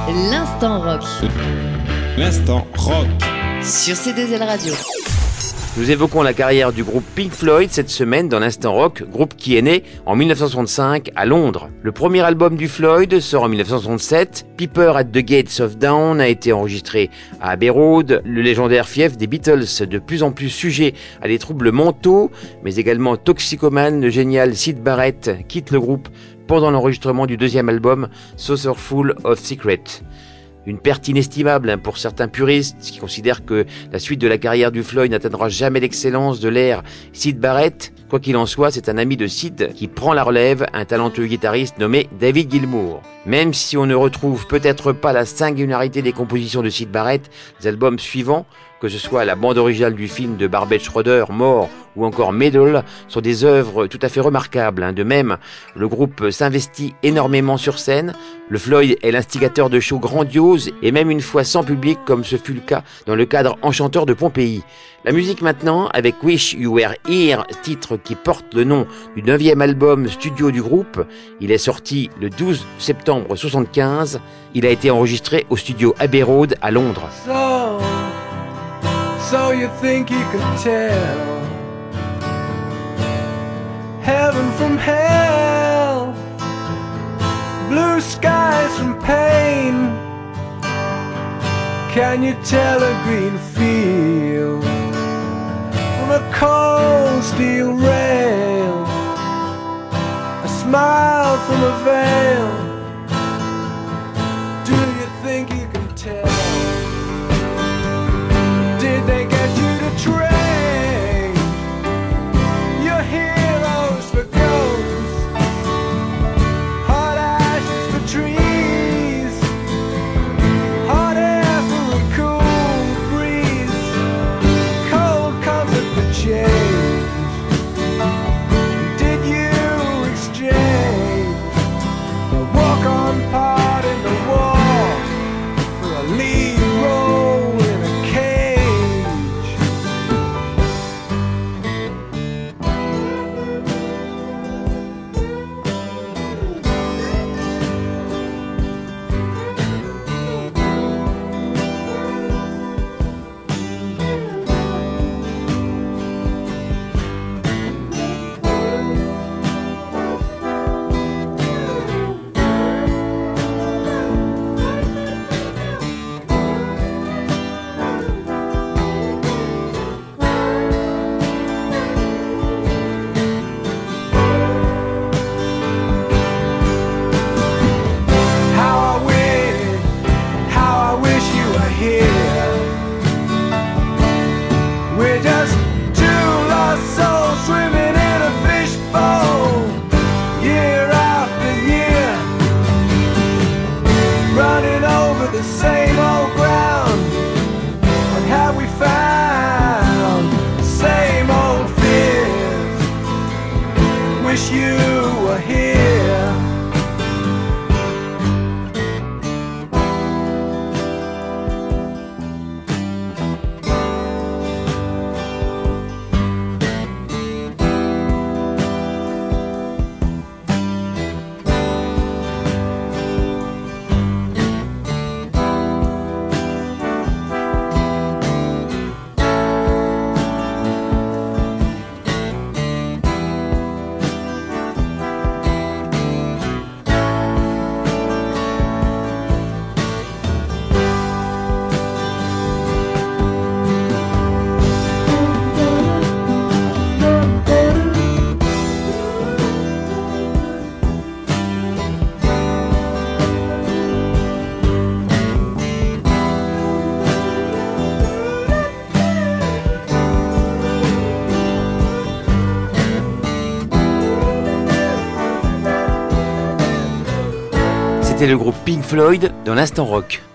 L'instant rock. L'instant rock. Sur C2L Radio. Nous évoquons la carrière du groupe Pink Floyd cette semaine dans l'Instant Rock, groupe qui est né en 1965 à Londres. Le premier album du Floyd sort en 1967. Piper at the Gates of Dawn a été enregistré à Abbey Road. Le légendaire fief des Beatles, de plus en plus sujet à des troubles mentaux, mais également toxicomane, le génial Syd Barrett quitte le groupe pendant l'enregistrement du deuxième album Saucerful of Secrets. Une perte inestimable pour certains puristes qui considèrent que la suite de la carrière du Floyd n'atteindra jamais l'excellence de l'ère Syd Barrett. Quoi qu'il en soit, c'est un ami de Syd qui prend la relève, un talentueux guitariste nommé David Gilmour. Même si on ne retrouve peut-être pas la singularité des compositions de Syd Barrett, les albums suivants, que ce soit la bande originale du film de Barbet Schroeder, Mort, ou encore Medal, sont des œuvres tout à fait remarquables. De même, le groupe s'investit énormément sur scène. Le Floyd est l'instigateur de shows grandioses et même une fois sans public, comme ce fut le cas dans le cadre enchanteur de Pompéi. La musique maintenant, avec Wish You Were Here, titre qui porte le nom du 9e album studio du groupe. Il est sorti le 12 septembre 1975. Il a été enregistré au studio Abbey Road à Londres. So you think you could tell heaven from hell, blue skies from pain. Can you tell a green field from a cold steel rail, a smile from a veil? Do you think you can tell? Did they get you to trade your heroes for ghosts, hot ashes for trees, hot air for a cool breeze, cold comfort for change? Did you exchange a walk-on part in the war for a lead role in a cage? We're just two lost souls swimming in a fishbowl, year after year, running over the same old ground. What have we found? The same old fears. Wish you were here. C'était le groupe Pink Floyd dans l'Instant Rock.